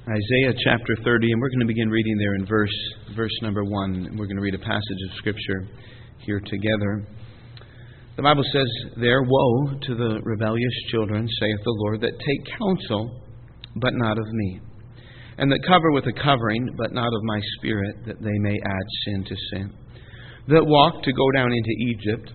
Isaiah chapter 30, and we're going to begin reading there in verse number 1. We're going to read a passage of Scripture here together. The Bible says there, "Woe to the rebellious children, saith the Lord, that take counsel, but not of me, and that cover with a covering, but not of my Spirit, that they may add sin to sin, that walk to go down into Egypt,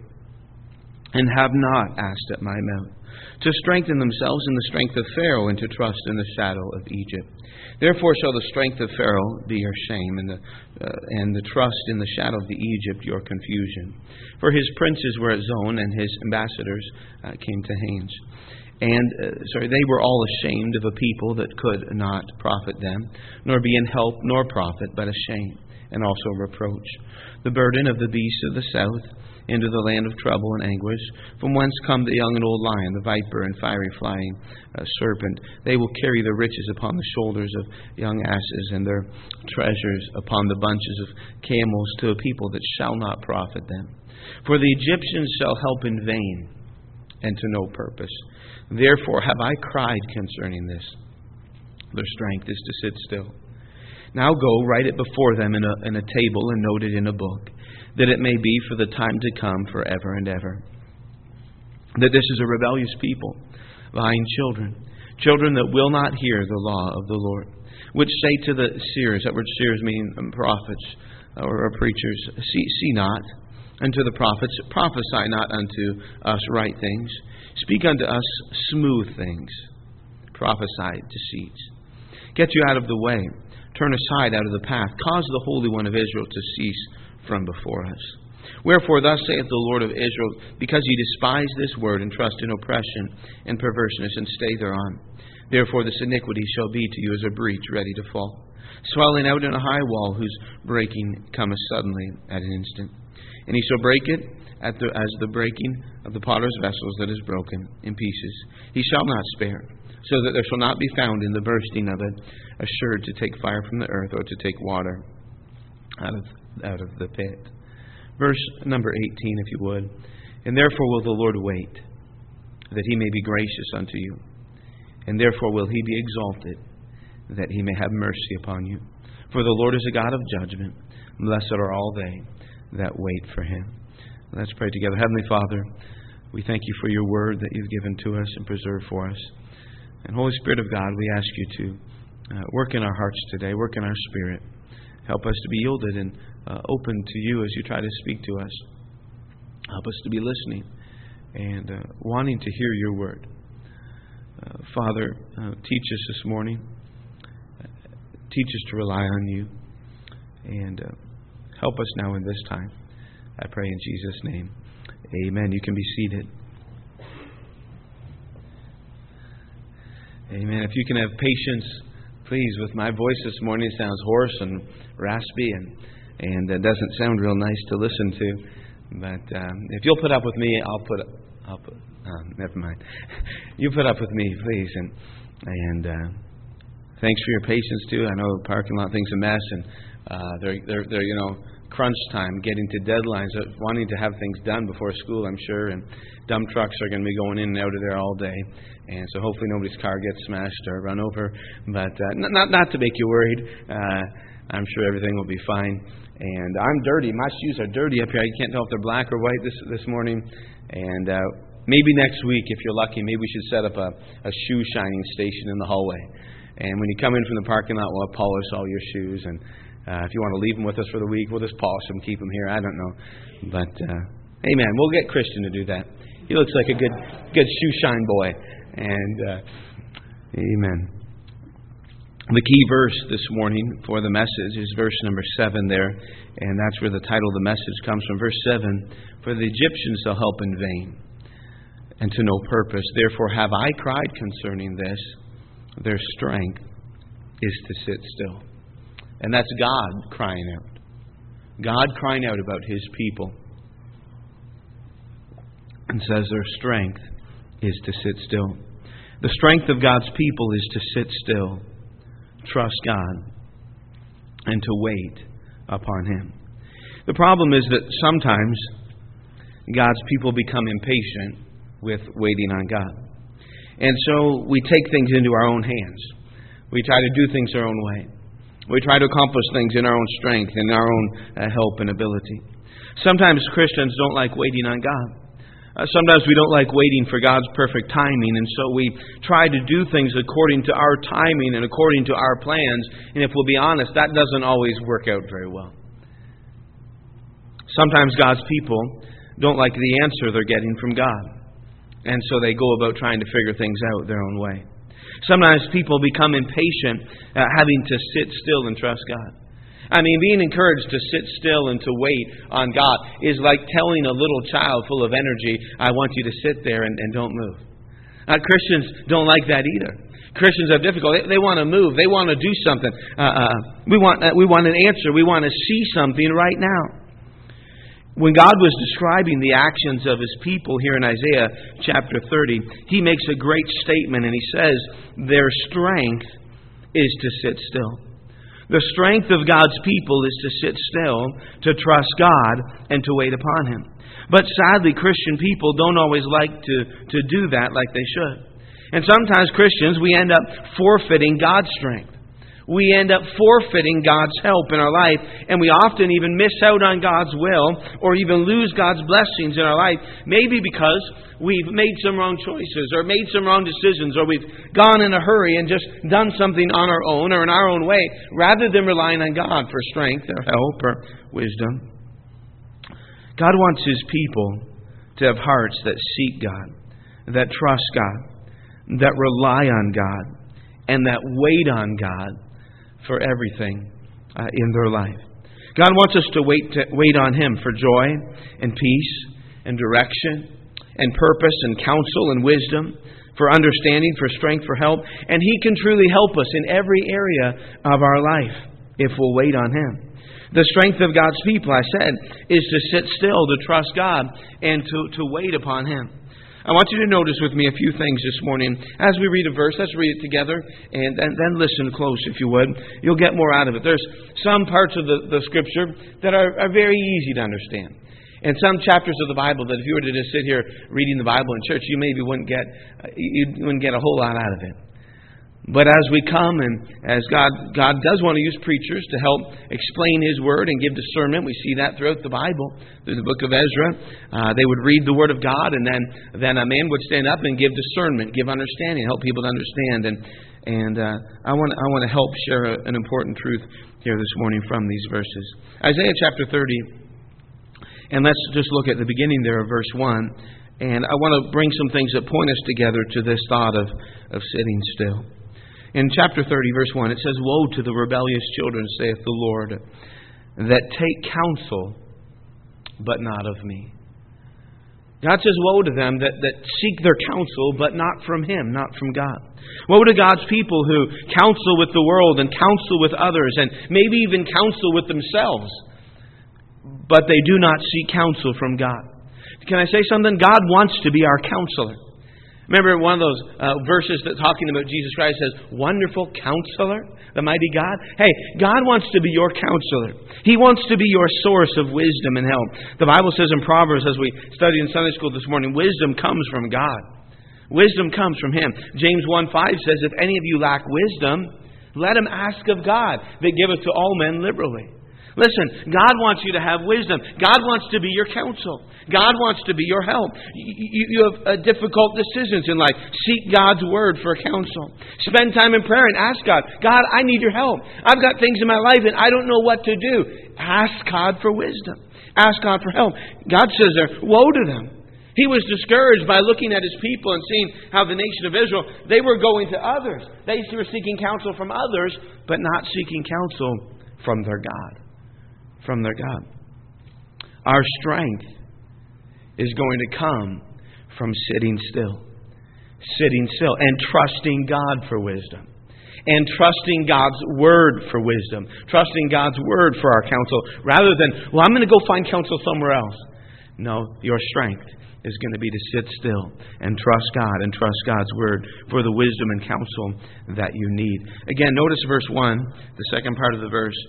and have not asked at my mouth, to strengthen themselves in the strength of Pharaoh, and to trust in the shadow of Egypt. Therefore shall the strength of Pharaoh be your shame, and the trust in the shadow of the Egypt your confusion. For his princes were at Zon, and his ambassadors came to Hanes. And they were all ashamed of a people that could not profit them, nor be in help nor profit, but a shame, and also reproach. The burden of the beasts of the south, into the land of trouble and anguish, from whence come the young and old lion, the viper and fiery flying serpent. They will carry their riches upon the shoulders of young asses, and their treasures upon the bunches of camels, to a people that shall not profit them. For the Egyptians shall help in vain, and to no purpose. Therefore have I cried concerning this. Their strength is to sit still. Now go, write it before them in a table, and note it in a book, that it may be for the time to come forever and ever. That this is a rebellious people, lying children, children that will not hear the law of the Lord, which say to the seers," that word seers meaning prophets or preachers, see not, and to the prophets, prophesy not unto us right things, speak unto us smooth things, prophesy deceits. Get you out of the way, turn aside out of the path, cause the Holy One of Israel to cease from before us. Wherefore thus saith the Lord of Israel, because ye despise this word, and trust in oppression and perverseness, and stay thereon, therefore this iniquity shall be to you as a breach ready to fall, swelling out in a high wall, whose breaking cometh suddenly at an instant. And he shall break it as the breaking of the potter's vessels that is broken in pieces. He shall not spare, so that there shall not be found in the bursting of it assured to take fire from the earth, or to take water out of the pit. Verse number 18, if you would. "And therefore will the Lord wait, that he may be gracious unto you. And therefore will he be exalted, that he may have mercy upon you. For the Lord is a God of judgment. Blessed are all they that wait for him." Let's pray together. Heavenly Father, we thank you for your word that you've given to us and preserved for us. And Holy Spirit of God, we ask you to work in our hearts today, work in our spirit. Help us to be yielded and open to you as you try to speak to us. Help us to be listening and wanting to hear your word. Father, teach us this morning. Teach us to rely on you. And help us now in this time. I pray in Jesus' name. Amen. You can be seated. Amen. If you can have patience, please, with my voice this morning. It sounds hoarse and raspy, and it doesn't sound real nice to listen to. But if you'll put up with me, I'll put. Never mind. You put up with me, please, and thanks for your patience too. I know the parking lot thing's a mess, and they're crunch time, getting to deadlines, wanting to have things done before school, I'm sure, and dump trucks are going to be going in and out of there all day, and so hopefully nobody's car gets smashed or run over, but not to make you worried. I'm sure everything will be fine, and I'm dirty. My shoes are dirty up here. You can't tell if they're black or white this morning, and maybe next week, if you're lucky, maybe we should set up a shoe shining station in the hallway, and when you come in from the parking lot, we'll polish all your shoes, and if you want to leave them with us for the week, we'll just polish them, keep them here. I don't know. But, amen. We'll get Christian to do that. He looks like a good shoe shine boy. And, amen. The key verse this morning for the message is verse number 7 there. And that's where the title of the message comes from. Verse 7, "For the Egyptians shall help in vain, and to no purpose. Therefore have I cried concerning this. Their strength is to sit still." And that's God crying out. God crying out about his people. And says their strength is to sit still. The strength of God's people is to sit still, trust God, and to wait upon him. The problem is that sometimes God's people become impatient with waiting on God. And so we take things into our own hands. We try to do things our own way. We try to accomplish things in our own strength, in our own help and ability. Sometimes Christians don't like waiting on God. Sometimes we don't like waiting for God's perfect timing, and so we try to do things according to our timing and according to our plans, and if we'll be honest, that doesn't always work out very well. Sometimes God's people don't like the answer they're getting from God, and so they go about trying to figure things out their own way. Sometimes people become impatient having to sit still and trust God. I mean, being encouraged to sit still and to wait on God is like telling a little child full of energy, I want you to sit there and don't move. Christians don't like that either. Christians have difficulty. They want to move. They want to do something. We want an answer. We want to see something right now. When God was describing the actions of His people here in Isaiah chapter 30, He makes a great statement, and He says, their strength is to sit still. The strength of God's people is to sit still, to trust God, and to wait upon Him. But sadly, Christian people don't always like to do that like they should. And sometimes Christians, we end up forfeiting God's strength. We end up forfeiting God's help in our life, and we often even miss out on God's will or even lose God's blessings in our life, maybe because we've made some wrong choices or made some wrong decisions, or we've gone in a hurry and just done something on our own or in our own way rather than relying on God for strength or help or wisdom. God wants His people to have hearts that seek God, that trust God, that rely on God, and that wait on God for everything in their life. God wants us to wait on Him for joy and peace and direction and purpose and counsel and wisdom, for understanding, for strength, for help. And He can truly help us in every area of our life if we'll wait on Him. The strength of God's people, I said, is to sit still, to trust God, and to wait upon Him. I want you to notice with me a few things this morning. As we read a verse, let's read it together and then listen close, if you would. You'll get more out of it. There's some parts of the Scripture that are very easy to understand. And some chapters of the Bible that if you were to just sit here reading the Bible in church, you maybe wouldn't get a whole lot out of it. But as we come and as God does want to use preachers to help explain His Word and give discernment. We see that throughout the Bible, through the book of Ezra. They would read the Word of God, and then a man would stand up and give discernment, give understanding, help people to understand. And I want to help share an important truth here this morning from these verses. Isaiah chapter 30, and let's just look at the beginning there of verse 1. And I want to bring some things that point us together to this thought of sitting still. In chapter 30, verse 1, it says, Woe to the rebellious children, saith the Lord, that take counsel, but not of me. God says, woe to them that seek their counsel, but not from Him, not from God. Woe to God's people who counsel with the world and counsel with others, and maybe even counsel with themselves, but they do not seek counsel from God. Can I say something? God wants to be our counselor. Remember one of those verses that's talking about Jesus Christ says, Wonderful Counselor, the mighty God? Hey, God wants to be your counselor. He wants to be your source of wisdom and help. The Bible says in Proverbs, as we studied in Sunday school this morning, wisdom comes from God. Wisdom comes from Him. James 1:5 says, If any of you lack wisdom, let him ask of God, that giveth to all men liberally. Listen, God wants you to have wisdom. God wants to be your counsel. God wants to be your help. You have difficult decisions in life. Seek God's Word for counsel. Spend time in prayer and ask God, God, I need your help. I've got things in my life and I don't know what to do. Ask God for wisdom. Ask God for help. God says there, woe to them. He was discouraged by looking at His people and seeing how the nation of Israel, they were going to others. They were seeking counsel from others, but not seeking counsel from their God. From their God. Our strength is going to come from sitting still. Sitting still and trusting God for wisdom. And trusting God's Word for wisdom. Trusting God's Word for our counsel. Rather than, well, I'm going to go find counsel somewhere else. No, your strength is going to be to sit still and trust God and trust God's Word for the wisdom and counsel that you need. Again, notice verse 1, the second part of the verse.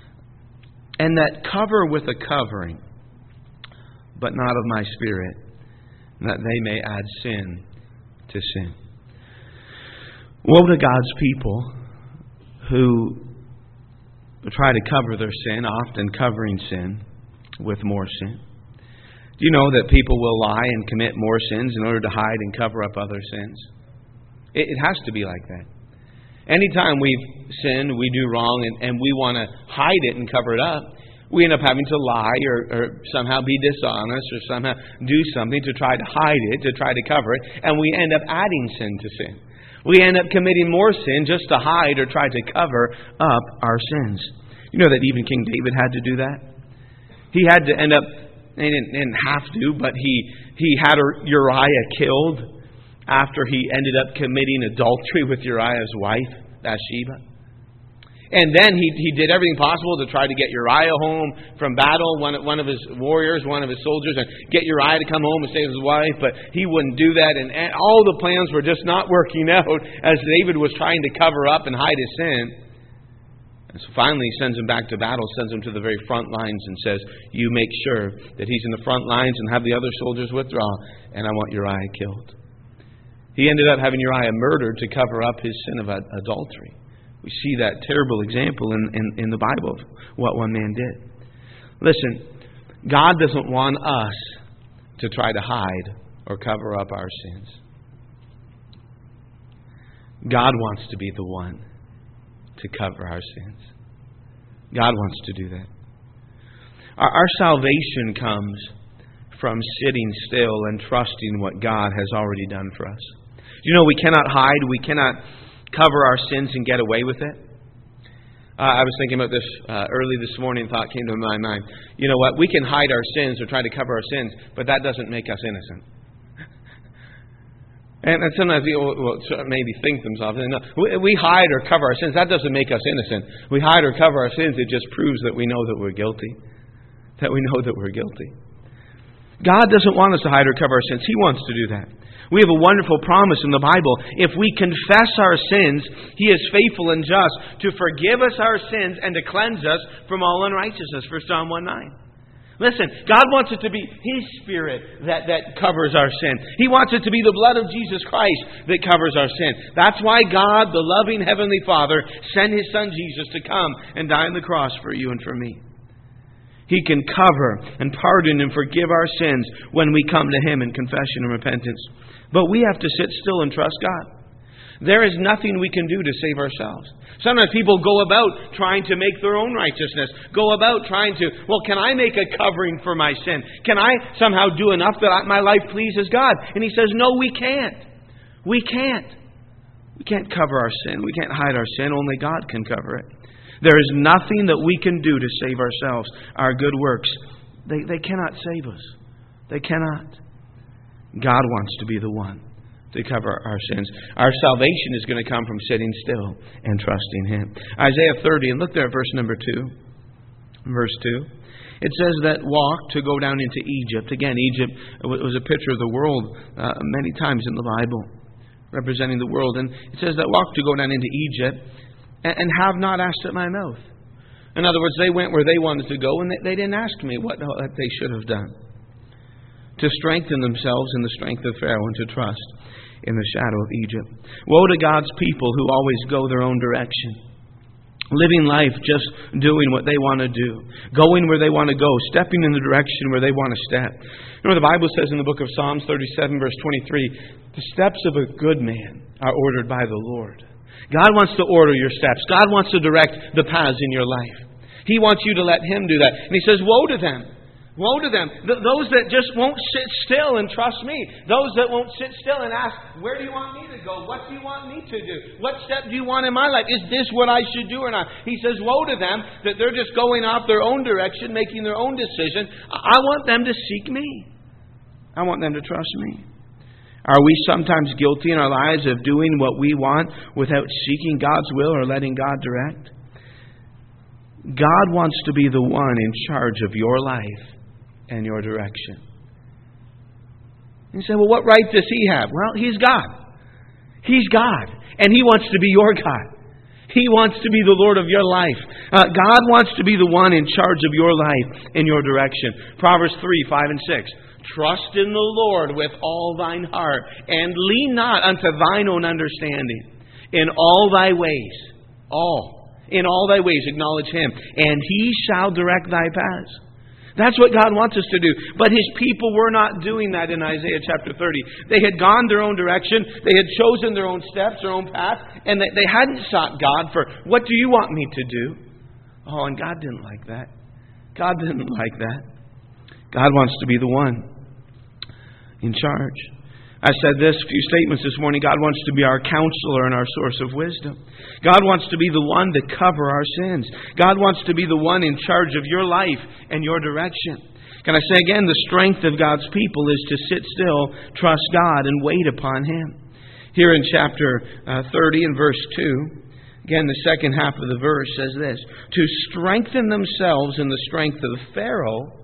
And that cover with a covering, but not of my Spirit, that they may add sin to sin. Woe to God's people who try to cover their sin, often covering sin with more sin. Do you know that people will lie and commit more sins in order to hide and cover up other sins? It has to be like that. Anytime we've sinned, we do wrong, and we want to hide it and cover it up, we end up having to lie or somehow be dishonest or somehow do something to try to hide it, to try to cover it, and we end up adding sin to sin. We end up committing more sin just to hide or try to cover up our sins. You know that even King David had to do that? He had to end up, he didn't have to, but he had Uriah killed after he ended up committing adultery with Uriah's wife, Bathsheba. And then he did everything possible to try to get Uriah home from battle, one of his warriors, one of his soldiers, and get Uriah to come home and save his wife, but he wouldn't do that, and all the plans were just not working out as David was trying to cover up and hide his sin. And so finally he sends him back to battle, sends him to the very front lines and says, you make sure that he's in the front lines and have the other soldiers withdraw, and I want Uriah killed. He ended up having Uriah murdered to cover up his sin of adultery. We see that terrible example in the Bible of what one man did. Listen, God doesn't want us to try to hide or cover up our sins. God wants to be the one to cover our sins. God wants to do that. Our salvation comes from sitting still and trusting what God has already done for us. You know, we cannot hide, we cannot cover our sins and get away with it. I was thinking about this early this morning. Thought came to my mind. You know what? We can hide our sins or try to cover our sins, but that doesn't make us innocent. And sometimes people will maybe think themselves, no, we hide or cover our sins. That doesn't make us innocent. We hide or cover our sins. It just proves that we know that we're guilty. That we know that we're guilty. God doesn't want us to hide or cover our sins. He wants to do that. We have a wonderful promise in the Bible. If we confess our sins, He is faithful and just to forgive us our sins and to cleanse us from all unrighteousness. 1 John 1:9. Listen, God wants it to be His Spirit that covers our sin. He wants it to be the blood of Jesus Christ that covers our sin. That's why God, the loving Heavenly Father, sent His Son Jesus to come and die on the cross for you and for me. He can cover and pardon and forgive our sins when we come to Him in confession and repentance. But we have to sit still and trust God. There is nothing we can do to save ourselves. Sometimes people go about trying to make their own righteousness. Go about trying to, can I make a covering for my sin? Can I somehow do enough that my life pleases God? And He says, no, we can't. We can't. We can't cover our sin. We can't hide our sin. Only God can cover it. There is nothing that we can do to save ourselves. Our good works, they cannot save us. They cannot. God wants to be the one to cover our sins. Our salvation is going to come from sitting still and trusting Him. Isaiah 30, and look there at verse number 2. Verse 2. It says that walk to go down into Egypt. Again, Egypt was a picture of the world many times in the Bible, representing the world. And it says that walk to go down into Egypt and have not asked at my mouth. In other words, they went where they wanted to go, and they didn't ask me what they should have done. To strengthen themselves in the strength of Pharaoh and to trust in the shadow of Egypt. Woe to God's people who always go their own direction. Living life just doing what they want to do. Going where they want to go. Stepping in the direction where they want to step. You know, the Bible says in the book of Psalms 37 verse 23, the steps of a good man are ordered by the Lord. God wants to order your steps. God wants to direct the paths in your life. He wants you to let Him do that. And He says, woe to them. Woe to them. Those that just won't sit still and trust me. Those that won't sit still and ask, where do you want me to go? What do you want me to do? What step do you want in my life? Is this what I should do or not? He says, woe to them that they're just going off their own direction, making their own decision. I want them to seek me. I want them to trust me. Are we sometimes guilty in our lives of doing what we want without seeking God's will or letting God direct? God wants to be the one in charge of your life and your direction. You say, well, what right does He have? Well, He's God. He's God. And He wants to be your God. He wants to be the Lord of your life. God wants to be the one in charge of your life and your direction. Proverbs 3, 5 and 6. Trust in the Lord with all thine heart, and lean not unto thine own understanding. In all thy ways All. In all thy ways acknowledge Him, and He shall direct thy paths. That's what God wants us to do. But His people were not doing that in Isaiah chapter 30. They had gone their own direction. They had chosen their own steps, their own path. And they hadn't sought God for, what do you want me to do? Oh, and God didn't like that. God didn't like that. God wants to be the one in charge. I said this, a few statements this morning. God wants to be our counselor and our source of wisdom. God wants to be the one to cover our sins. God wants to be the one in charge of your life and your direction. Can I say again, the strength of God's people is to sit still, trust God, and wait upon Him. Here in chapter 30 and verse 2, again, the second half of the verse says this: to strengthen themselves in the strength of Pharaoh.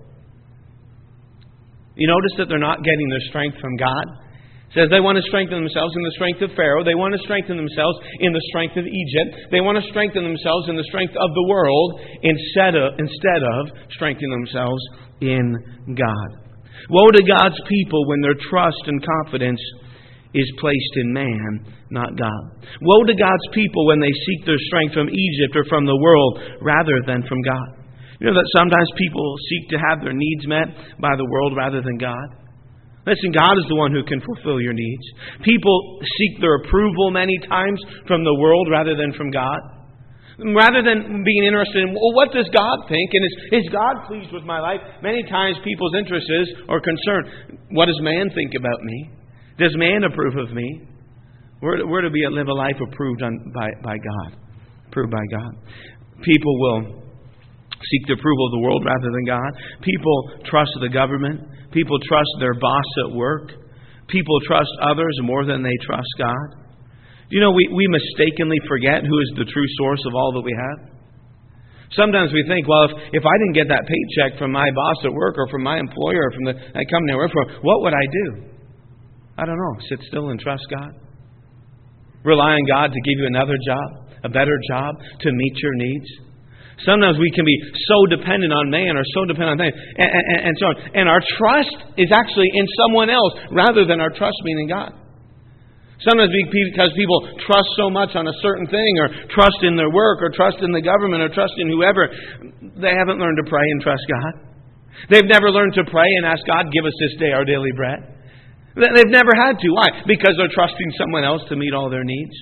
You notice that they're not getting their strength from God. It says they want to strengthen themselves in the strength of Pharaoh. They want to strengthen themselves in the strength of Egypt. They want to strengthen themselves in the strength of the world instead of strengthening themselves in God. Woe to God's people when their trust and confidence is placed in man, not God. Woe to God's people when they seek their strength from Egypt or from the world rather than from God. You know that sometimes people seek to have their needs met by the world rather than God? Listen, God is the one who can fulfill your needs. People seek their approval many times from the world rather than from God. Rather than being interested in, well, what does God think? And is God pleased with my life? Many times people's interest is, or concern, what does man think about me? Does man approve of me? We're to live a life approved by God. Approved by God. People will seek the approval of the world rather than God. People trust the government. People trust their boss at work. People trust others more than they trust God. You know, we mistakenly forget who is the true source of all that we have. Sometimes we think, well, if I didn't get that paycheck from my boss at work or from my employer or from the company I work for, what would I do? I don't know. Sit still and trust God. Rely on God to give you another job, a better job, to meet your needs. Sometimes we can be so dependent on man or so dependent on things and so on. And our trust is actually in someone else rather than our trust being in God. Sometimes because people trust so much on a certain thing or trust in their work or trust in the government or trust in whoever, they haven't learned to pray and trust God. They've never learned to pray and ask God, give us this day our daily bread. They've never had to. Why? Because they're trusting someone else to meet all their needs.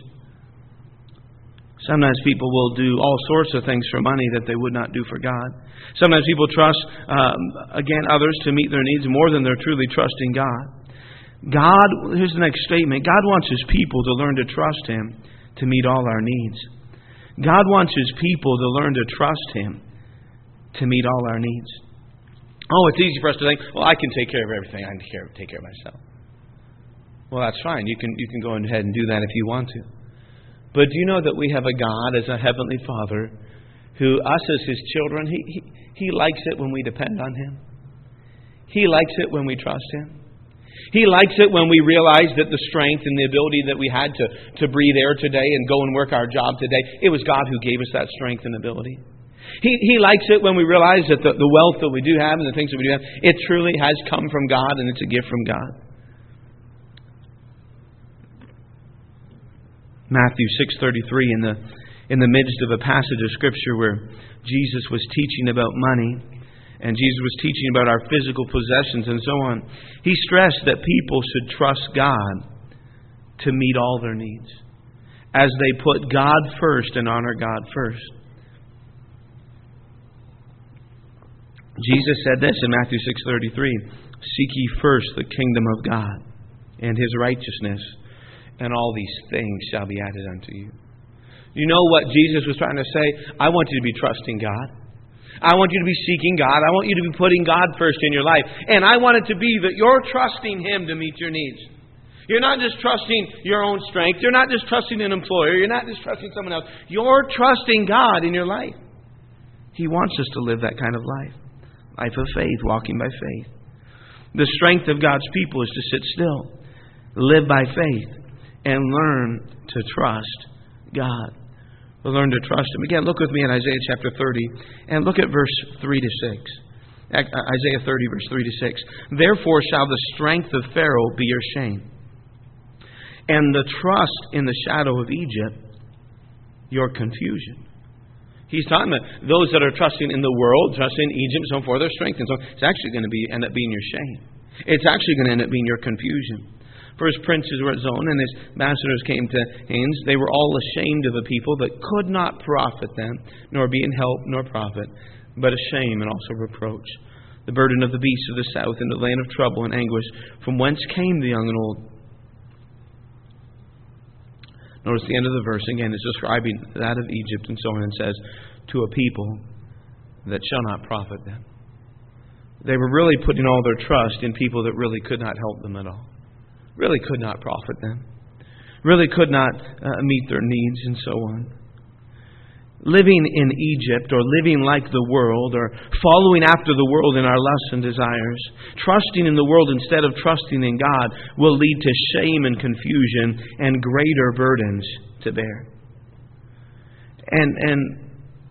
Sometimes people will do all sorts of things for money that they would not do for God. Sometimes people trust, others to meet their needs more than they're truly trusting God. Here's the next statement. God wants His people to learn to trust Him to meet all our needs. God wants His people to learn to trust Him to meet all our needs. Oh, it's easy for us to think, well, I can take care of everything. I can take care of myself. Well, that's fine. You can go ahead and do that if you want to. But do you know that we have a God as a Heavenly Father who, us as His children, He likes it when we depend on Him. He likes it when we trust Him. He likes it when we realize that the strength and the ability that we had to breathe air today and go and work our job today, it was God who gave us that strength and ability. He likes it when we realize that the wealth that we do have and the things that we do have, it truly has come from God and it's a gift from God. Matthew 6:33, in the midst of a passage of Scripture where Jesus was teaching about money and Jesus was teaching about our physical possessions and so on, He stressed that people should trust God to meet all their needs as they put God first and honor God first. Jesus said this in Matthew 6:33, seek ye first the kingdom of God and His righteousness, and all these things shall be added unto you. You know what Jesus was trying to say? I want you to be trusting God. I want you to be seeking God. I want you to be putting God first in your life. And I want it to be that you're trusting Him to meet your needs. You're not just trusting your own strength. You're not just trusting an employer. You're not just trusting someone else. You're trusting God in your life. He wants us to live that kind of life. Life of faith, walking by faith. The strength of God's people is to sit still, live by faith, and learn to trust God. We'll learn to trust Him. Again, look with me in Isaiah chapter 30 and look at verse 3 to 6. Isaiah 30, verse 3 to 6. Therefore shall the strength of Pharaoh be your shame, and the trust in the shadow of Egypt your confusion. He's talking about those that are trusting in the world, trusting in Egypt, so for their strength. And so it's actually going to end up being your shame. It's actually going to end up being your confusion. For his princes were at Zon, and his ambassadors came to Hanes. They were all ashamed of a people that could not profit them, nor be in help, nor profit, but a shame and also reproach. The burden of the beasts of the south, into the land of trouble and anguish, from whence came the young and old. Notice the end of the verse again is describing that of Egypt and so on, and says, to a people that shall not profit them. They were really putting all their trust in people that really could not help them at all. Really could not profit them. Really could not meet their needs and so on. Living in Egypt, or living like the world, or following after the world in our lusts and desires, trusting in the world instead of trusting in God, will lead to shame and confusion and greater burdens to bear. And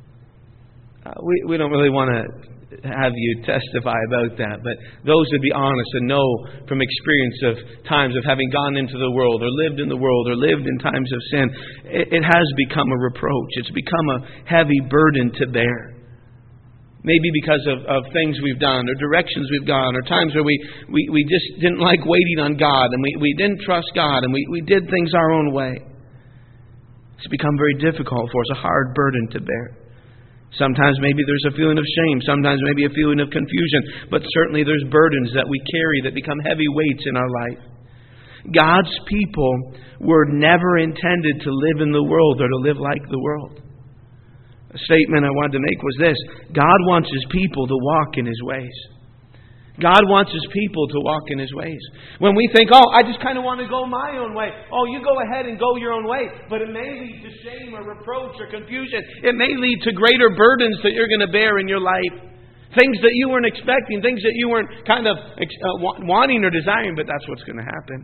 we don't really want to have you testify about that, but those that be honest and know from experience of times of having gone into the world or lived in the world or lived in times of sin, it has become a reproach. It's become a heavy burden to bear. Maybe because of things we've done or directions we've gone or times where we just didn't like waiting on God and we didn't trust God and we did things our own way. It's become very difficult for us, a hard burden to bear. Sometimes maybe there's a feeling of shame. Sometimes maybe a feeling of confusion. But certainly there's burdens that we carry that become heavy weights in our life. God's people were never intended to live in the world or to live like the world. A statement I wanted to make was this: God wants His people to walk in His ways. God wants His people to walk in His ways. When we think, I just kind of want to go my own way. You go ahead and go your own way. But it may lead to shame or reproach or confusion. It may lead to greater burdens that you're going to bear in your life. Things that you weren't expecting. Things that you weren't kind of wanting or desiring. But that's what's going to happen.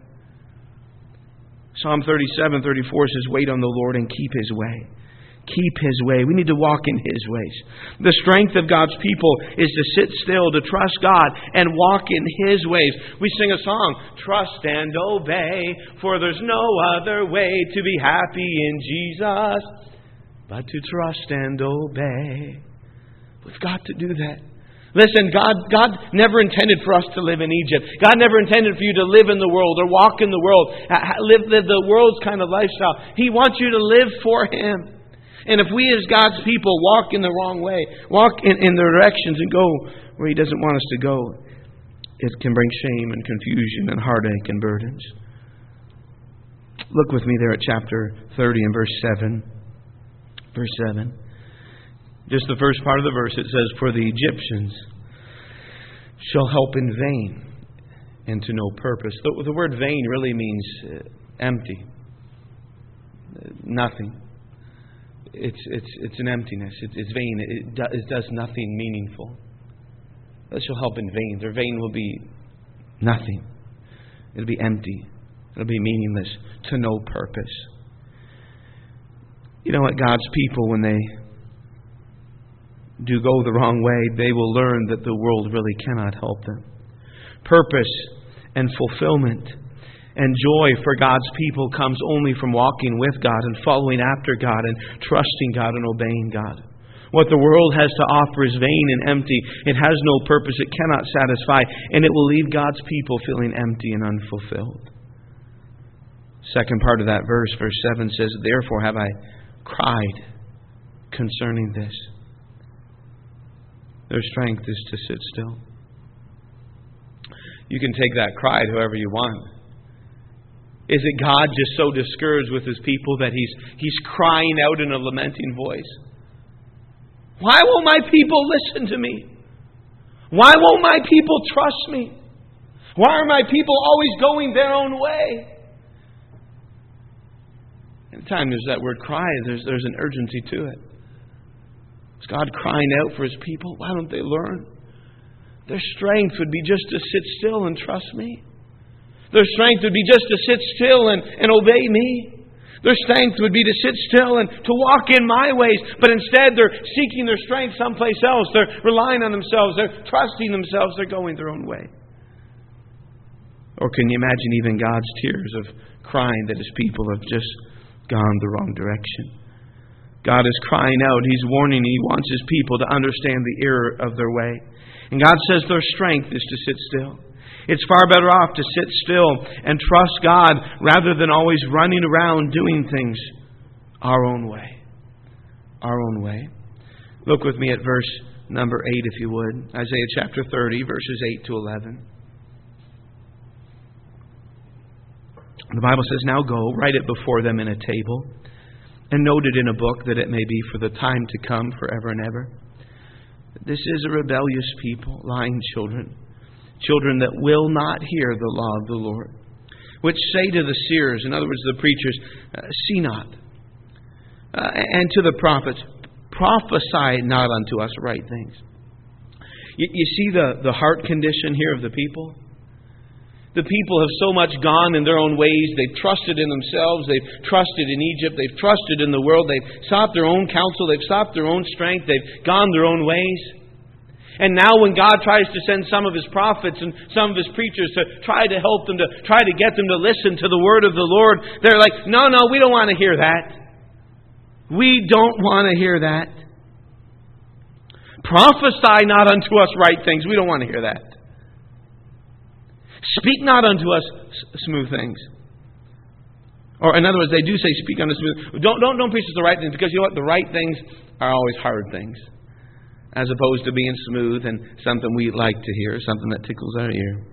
Psalm 37:34 says, wait on the Lord and keep His way. Keep His way. We need to walk in His ways. The strength of God's people is to sit still, to trust God, and walk in His ways. We sing a song, trust and obey, for there's no other way to be happy in Jesus but to trust and obey. We've got to do that. Listen, God never intended for us to live in Egypt. God never intended for you to live in the world or walk in the world, live the world's kind of lifestyle. He wants you to live for Him. And if we as God's people walk in the wrong way, walk in the directions and go where He doesn't want us to go, it can bring shame and confusion and heartache and burdens. Look with me there at chapter 30 and verse 7. Verse 7. Just the first part of the verse, it says, for the Egyptians shall help in vain and to no purpose. The word vain really means empty. Nothing. It's an emptiness. It's vain. It does nothing meaningful. That shall help in vain. Their vain will be nothing. It'll be empty. It'll be meaningless, to no purpose. You know what? God's people, when they do go the wrong way, they will learn that the world really cannot help them. Purpose and fulfillment and joy for God's people comes only from walking with God and following after God and trusting God and obeying God. What the world has to offer is vain and empty. It has no purpose. It cannot satisfy. And it will leave God's people feeling empty and unfulfilled. Second part of that verse, verse 7 says, therefore have I cried concerning this. Their strength is to sit still. You can take that cry however you want. Is it God just so discouraged with His people that He's crying out in a lamenting voice? Why won't my people listen to me? Why won't my people trust me? Why are my people always going their own way? Anytime there's that word cry, there's an urgency to it. Is God crying out for His people? Why don't they learn? Their strength would be just to sit still and trust me. Their strength would be just to sit still and obey me. Their strength would be to sit still and to walk in my ways. But instead they're seeking their strength someplace else. They're relying on themselves. They're trusting themselves. They're going their own way. Or can you imagine even God's tears of crying that His people have just gone the wrong direction? God is crying out. He's warning. He wants His people to understand the error of their way. And God says their strength is to sit still. It's far better off to sit still and trust God rather than always running around doing things our own way. Our own way. Look with me at verse number 8, if you would. Isaiah chapter 30, verses 8 to 11. The Bible says, "Now go, write it before them in a table, and note it in a book, that it may be for the time to come forever and ever. This is a rebellious people, lying children, children that will not hear the law of the Lord, which say to the seers," in other words, the preachers, "See not, and to the prophets, prophesy not unto us right things." You see the heart condition here of the people? The people have so much gone in their own ways. They've trusted in themselves. They've trusted in Egypt. They've trusted in the world. They've sought their own counsel. They've sought their own strength. They've gone their own ways. And now when God tries to send some of His prophets and some of His preachers to try to help them, to try to get them to listen to the word of the Lord, they're like, no, we don't want to hear that. We don't want to hear that. Prophesy not unto us right things. We don't want to hear that. Speak not unto us smooth things. Or in other words, they do say speak unto smooth. Don't preach us the right things, because you know what? The right things are always hard things, as opposed to being smooth and something we like to hear, something that tickles our ear.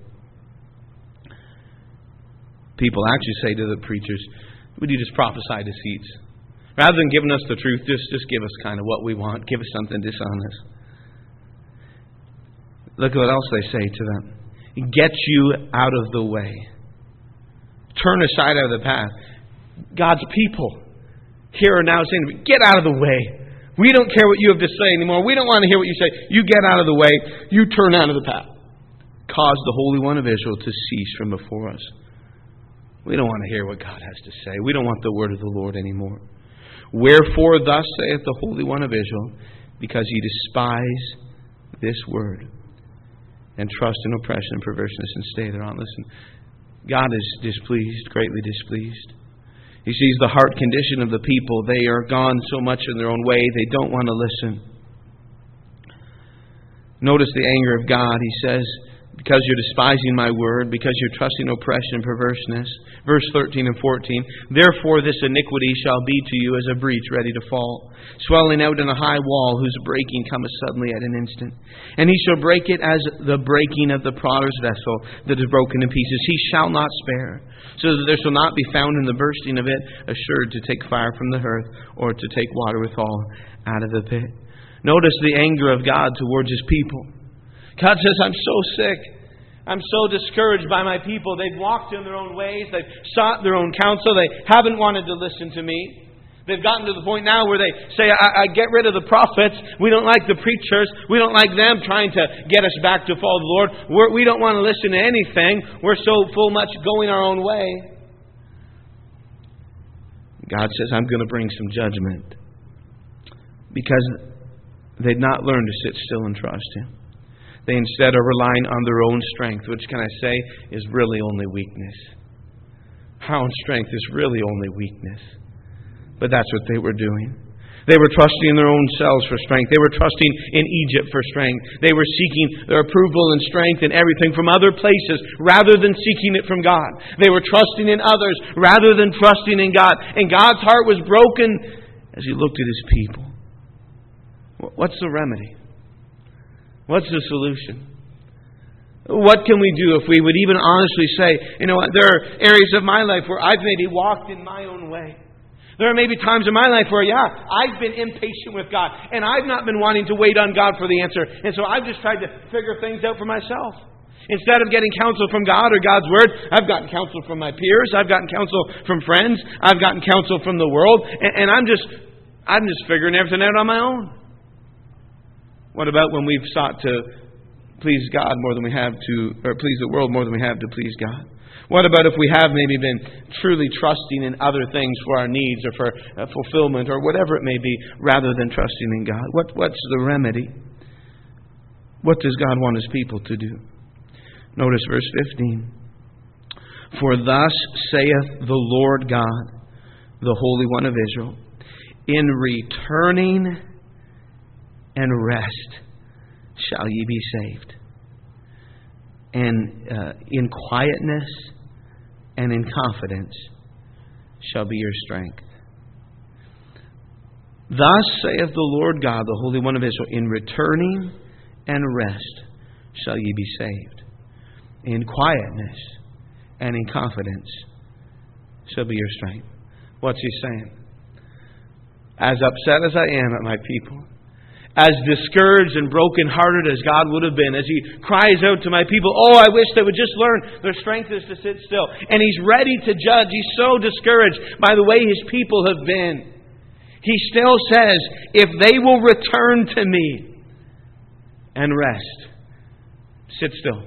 People actually say to the preachers, "Would you just prophesy deceits? Rather than giving us the truth, just give us kind of what we want. Give us something dishonest." Look at what else they say to them. "Get you out of the way. Turn aside out of the path." God's people here are now saying, "Get out of the way. We don't care what you have to say anymore. We don't want to hear what you say. You get out of the way. You turn out of the path. Cause the Holy One of Israel to cease from before us." We don't want to hear what God has to say. We don't want the word of the Lord anymore. "Wherefore thus saith the Holy One of Israel, because ye despise this word, and trust in oppression and perverseness, and stay thereon." Listen, God is displeased, greatly displeased. He sees the heart condition of the people. They are gone so much in their own way, they don't want to listen. Notice the anger of God. He says, "Because you're despising my word, because you're trusting oppression and perverseness." Verse 13 and 14, "Therefore this iniquity shall be to you as a breach ready to fall, swelling out in a high wall, whose breaking cometh suddenly at an instant. And he shall break it as the breaking of the potter's vessel that is broken in pieces. He shall not spare, so that there shall not be found in the bursting of it assured to take fire from the hearth, or to take water withal out of the pit." Notice the anger of God towards His people. God says, "I'm so sick. I'm so discouraged by my people. They've walked in their own ways. They've sought their own counsel. They haven't wanted to listen to me. They've gotten to the point now where they say, I get rid of the prophets. We don't like the preachers. We don't like them trying to get us back to follow the Lord. We don't want to listen to anything. We're so full much going our own way." God says, "I'm going to bring some judgment." Because they'd not learned to sit still and trust Him. They instead are relying on their own strength, which, can I say, is really only weakness. Our own strength is really only weakness. But that's what they were doing. They were trusting in their own selves for strength. They were trusting in Egypt for strength. They were seeking their approval and strength and everything from other places rather than seeking it from God. They were trusting in others rather than trusting in God. And God's heart was broken as He looked at His people. What's the remedy? What's the solution? What can we do if we would even honestly say, you know what, there are areas of my life where I've maybe walked in my own way. There are maybe times in my life where, I've been impatient with God, and I've not been wanting to wait on God for the answer. And so I've just tried to figure things out for myself. Instead of getting counsel from God or God's Word, I've gotten counsel from my peers. I've gotten counsel from friends. I've gotten counsel from the world. And I'm just figuring everything out on my own. What about when we've sought to please God more than we have to, or please the world more than we have to please God? What about if we have maybe been truly trusting in other things for our needs or for fulfillment or whatever it may be, rather than trusting in God? What's the remedy? What does God want His people to do? Notice verse 15. "For thus saith the Lord God, the Holy One of Israel, In returning and rest shall ye be saved. And in quietness and in confidence shall be your strength. Thus saith the Lord God, the Holy One of Israel, in returning and rest shall ye be saved. In quietness and in confidence shall be your strength. What's he saying? As upset as I am at my people, as discouraged and brokenhearted as God would have been, as he cries out to my people, oh, I wish they would just learn their strength is to sit still. And he's ready to judge. He's so discouraged by the way his people have been. He still says, if they will return to me and rest, sit still.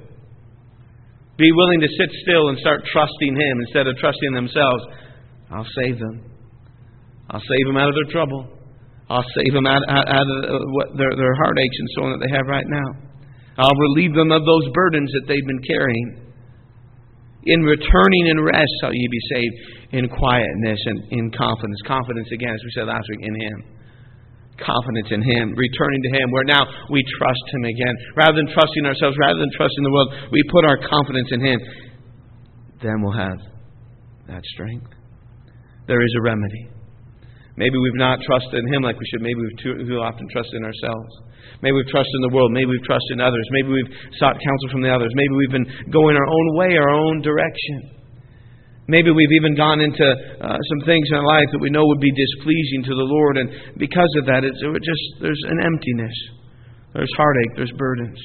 Be willing to sit still and start trusting Him instead of trusting themselves. I'll save them. I'll save them out of their trouble. I'll save them out of their heartaches and so on that they have right now. I'll relieve them of those burdens that they've been carrying. In returning and rest shall ye be saved, in quietness and in confidence. Confidence, again, as we said last week, in Him. Confidence in Him, returning to Him, where now we trust Him again. Rather than trusting ourselves, rather than trusting the world, we put our confidence in Him. Then we'll have that strength. There is a remedy. Maybe we've not trusted in Him like we should. Maybe we've too often trusted in ourselves. Maybe we've trusted in the world. Maybe we've trusted in others. Maybe we've sought counsel from the others. Maybe we've been going our own way, our own direction. Maybe we've even gone into some things in our life that we know would be displeasing to the Lord. And because of that, there's an emptiness. There's heartache. There's burdens.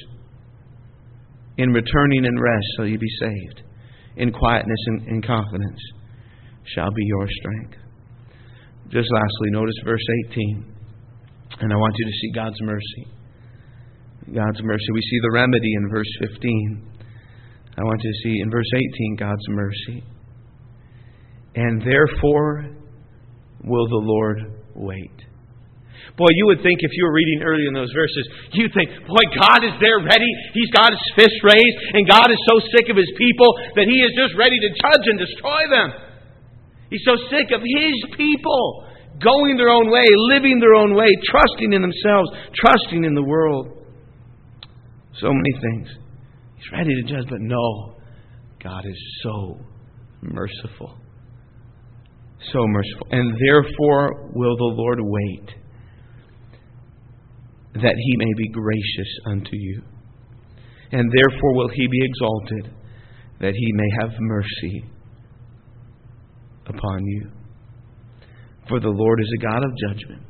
In returning and rest shall you be saved. In quietness and in confidence shall be your strength. Just lastly, notice verse 18. And I want you to see God's mercy. God's mercy. We see the remedy in verse 15. I want you to see in verse 18 God's mercy. And therefore will the Lord wait. Boy, you would think if you were reading early in those verses, you'd think, boy, God is there ready. He's got His fist raised. And God is so sick of His people that He is just ready to judge and destroy them. He's so sick of His people going their own way, living their own way, trusting in themselves, trusting in the world. So many things. He's ready to judge, but no. God is so merciful. So merciful. And therefore will the Lord wait, that He may be gracious unto you. And therefore will He be exalted, that He may have mercy upon you. For the Lord is a God of judgment.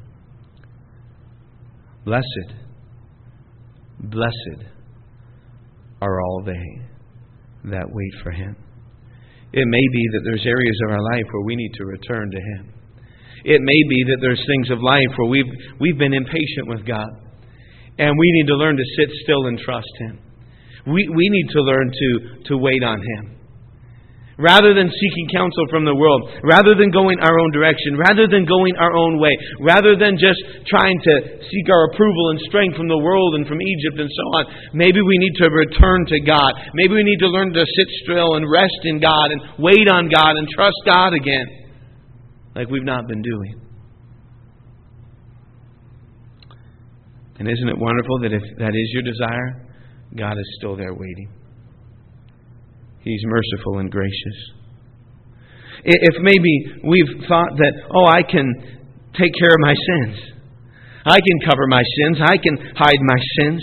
Blessed, blessed are all they that wait for Him. It may be that there's areas of our life where we need to return to Him. It may be that there's things of life where we've been impatient with God. And we need to learn to sit still and trust Him. We need to learn to wait on Him. Rather than seeking counsel from the world, rather than going our own direction, rather than going our own way, rather than just trying to seek our approval and strength from the world and from Egypt and so on, maybe we need to return to God. Maybe we need to learn to sit still and rest in God and wait on God and trust God again, like we've not been doing. And isn't it wonderful that if that is your desire, God is still there waiting. He's merciful and gracious. If maybe we've thought that, I can take care of my sins. I can cover my sins. I can hide my sins.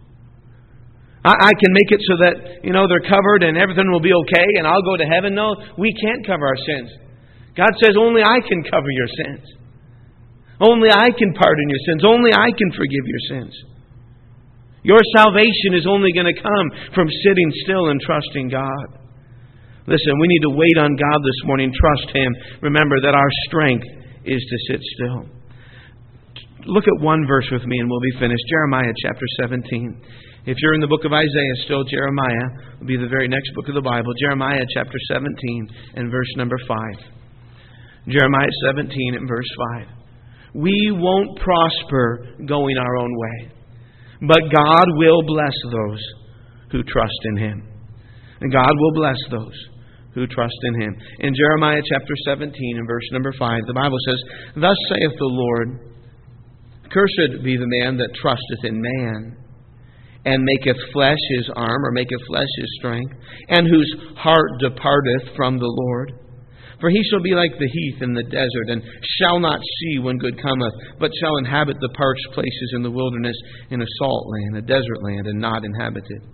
I can make it so that, they're covered and everything will be okay and I'll go to heaven. No, we can't cover our sins. God says only I can cover your sins. Only I can pardon your sins. Only I can forgive your sins. Your salvation is only going to come from sitting still and trusting God. Listen, we need to wait on God this morning, trust Him. Remember that our strength is to sit still. Look at one verse with me and we'll be finished. Jeremiah chapter 17. If you're in the book of Isaiah still, Jeremiah will be the very next book of the Bible. Jeremiah chapter 17 and verse number 5. Jeremiah 17 and verse 5. We won't prosper going our own way, but God will bless those who trust in Him. And God will bless those who trust in Him. In Jeremiah chapter 17 and verse number 5, the Bible says, "Thus saith the Lord, Cursed be the man that trusteth in man, and maketh flesh his arm, or maketh flesh his strength, and whose heart departeth from the Lord. For he shall be like the heath in the desert, and shall not see when good cometh, but shall inhabit the parched places in the wilderness, in a salt land, a desert land, and not inhabited.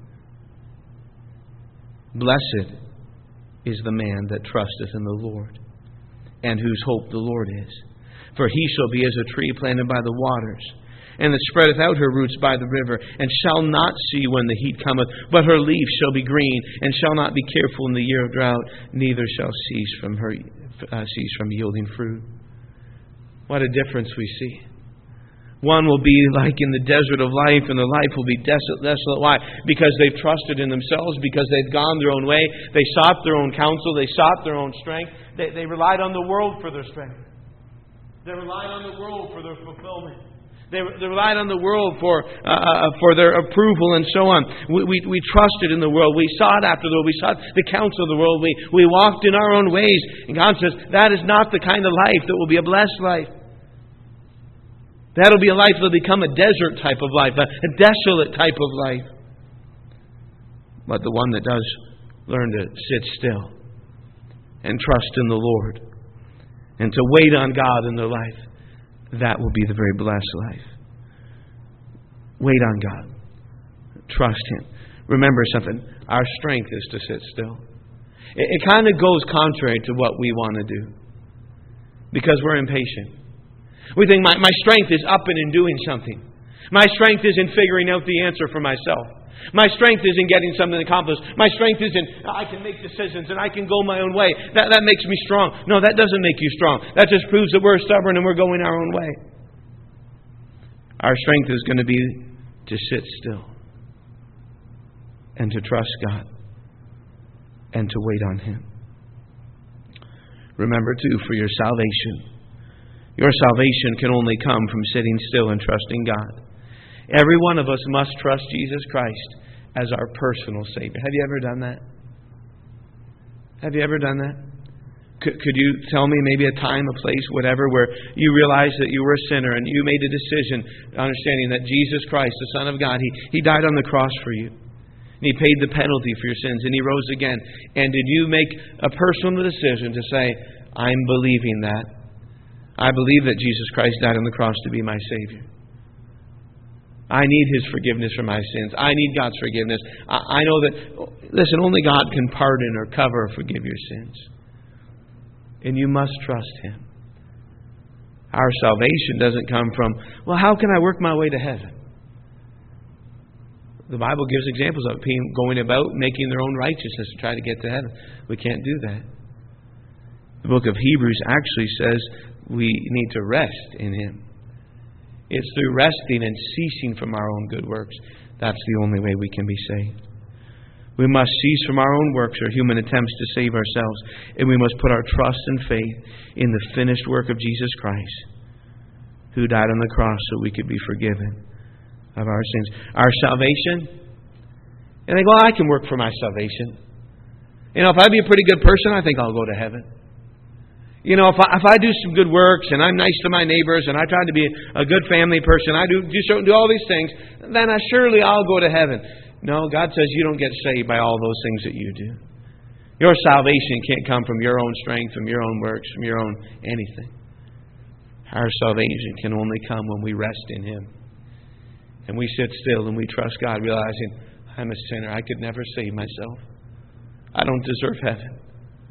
Blessed is the man that trusteth in the Lord, and whose hope the Lord is. For he shall be as a tree planted by the waters, and that spreadeth out her roots by the river, and shall not see when the heat cometh, but her leaf shall be green, and shall not be careful in the year of drought, neither shall cease from yielding fruit." What a difference we see. One will be like in the desert of life, and their life will be desolate. Why? Because they've trusted in themselves, because they've gone their own way. They sought their own counsel. They sought their own strength. They relied on the world for their strength. They relied on the world for their fulfillment. They relied on the world for their approval and so on. We trusted in the world. We sought after the world. We sought the counsel of the world. We walked in our own ways. And God says, that is not the kind of life that will be a blessed life. That'll be a life that will become a desert type of life, a desolate type of life. But the one that does learn to sit still and trust in the Lord and to wait on God in their life, that will be the very blessed life. Wait on God. Trust Him. Remember something. Our strength is to sit still. It kind of goes contrary to what we want to do, because we're impatient. We think my strength is up and in doing something. My strength is in figuring out the answer for myself. My strength is in getting something accomplished. My strength is in I can make decisions and I can go my own way. That makes me strong. No, that doesn't make you strong. That just proves that we're stubborn and we're going our own way. Our strength is going to be to sit still and to trust God and to wait on Him. Remember too, for your salvation can only come from sitting still and trusting God. Every one of us must trust Jesus Christ as our personal Savior. Have you ever done that? Have you ever done that? Could you tell me maybe a time, a place, whatever, where you realized that you were a sinner and you made a decision, understanding that Jesus Christ, the Son of God, He died on the cross for you. And He paid the penalty for your sins and He rose again. And did you make a personal decision to say, I'm believing that. I believe that Jesus Christ died on the cross to be my Savior. I need His forgiveness for my sins. I need God's forgiveness. I know that, listen, only God can pardon or cover or forgive your sins. And you must trust Him. Our salvation doesn't come from, well, how can I work my way to heaven? The Bible gives examples of people going about making their own righteousness to try to get to heaven. We can't do that. The book of Hebrews actually says we need to rest in Him. It's through resting and ceasing from our own good works. That's the only way we can be saved. We must cease from our own works or human attempts to save ourselves. And we must put our trust and faith in the finished work of Jesus Christ, who died on the cross so we could be forgiven of our sins. Our salvation, and they go, I can work for my salvation. You know, if I be a pretty good person, I think I'll go to heaven. You know, if I do some good works and I'm nice to my neighbors and I try to be a good family person, I do all these things, then surely I'll go to heaven. No, God says you don't get saved by all those things that you do. Your salvation can't come from your own strength, from your own works, from your own anything. Our salvation can only come when we rest in Him. And we sit still and we trust God, realizing I'm a sinner. I could never save myself. I don't deserve heaven.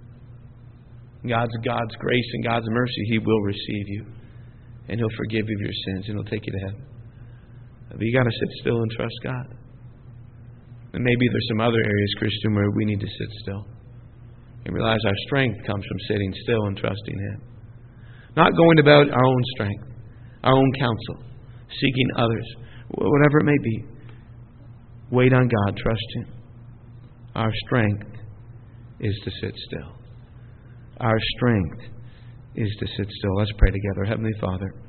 God's grace and God's mercy, He will receive you. And He'll forgive you of your sins and He'll take you to heaven. But you got to sit still and trust God. And maybe there's some other areas, Christian, where we need to sit still and realize our strength comes from sitting still and trusting Him. Not going about our own strength, our own counsel, seeking others, whatever it may be. Wait on God, trust Him. Our strength is to sit still. Our strength is to sit still. Let's pray together. Heavenly Father,